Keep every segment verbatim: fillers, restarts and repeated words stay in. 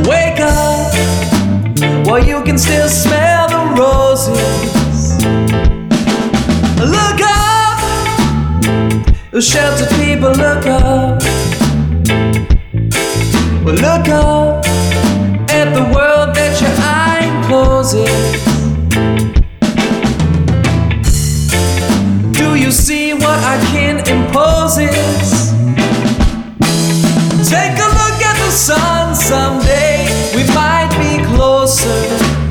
Wake up while you can still smell the roses. Look up, the sheltered people, look up. Well, look up at the world that your eye encloses. Do you see what our kin imposes? Take a look at the sun, someday we might be closer.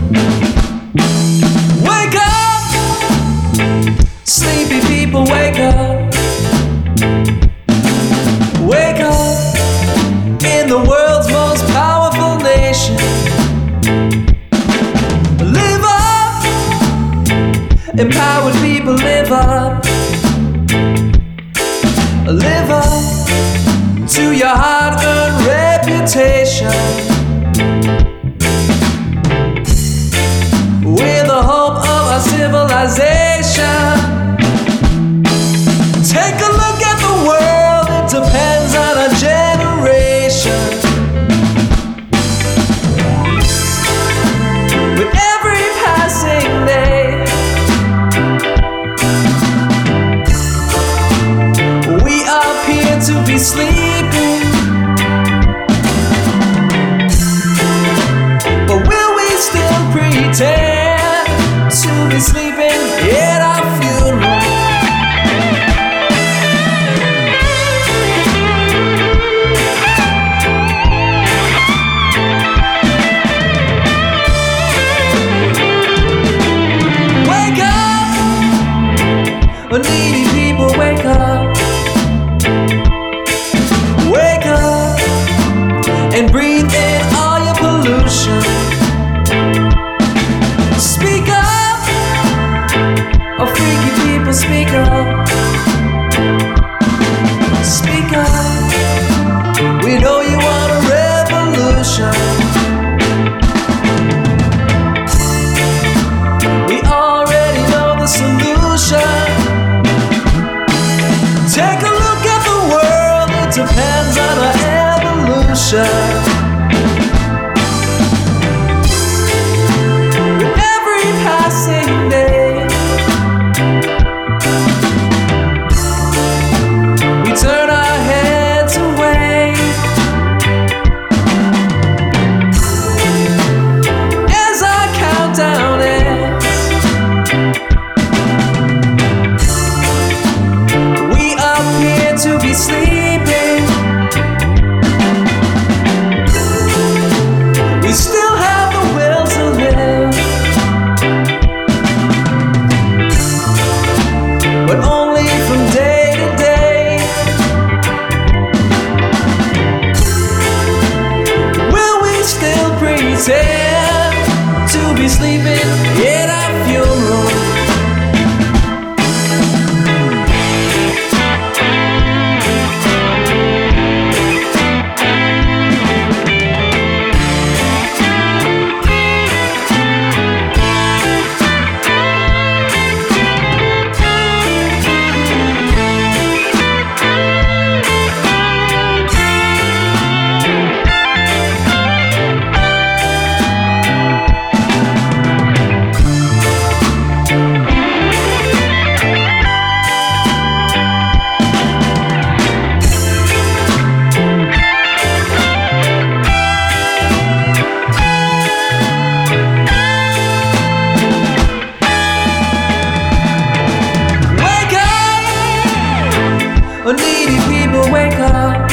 Wake up, sleepy people, wake up. Wake up in the world's most powerful nation. Live up, empowered people, live up. Live up to your hard-earned reputation. We're the hope of our civilization. Take a look at the world, it depends on our generation. With every passing day, we appear to be sleeping. But will we still pretend to be sleeping at our funeral? Wake up, needy people, wake up. Wake up and breathe in all your pollution. Speak up, oh freaky people, speak up. Speak up, we know you want a revolution. We already know the solution. Take a look at the world, it depends on our evolution. With every passing day, we turn our heads away. As our countdown ends, we appear to be sleeping. We still have the will to live, but only from day to day. Will we still pretend to be sleeping at our funeral? Needy people, wake up.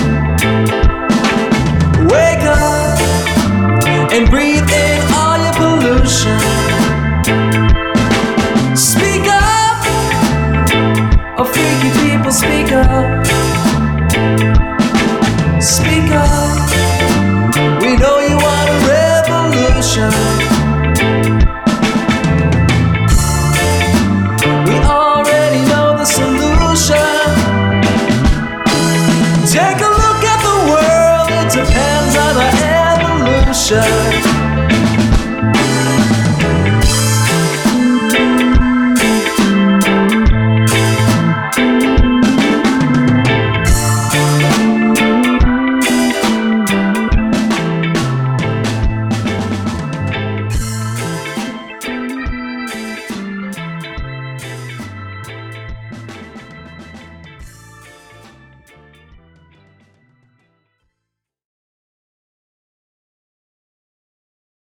Wake up and breathe in all your pollution. Speak up, oh freaky people, speak up. Speak up, we know you want a revolution. We already know the solution. Take a look at the world, it depends on our evolution.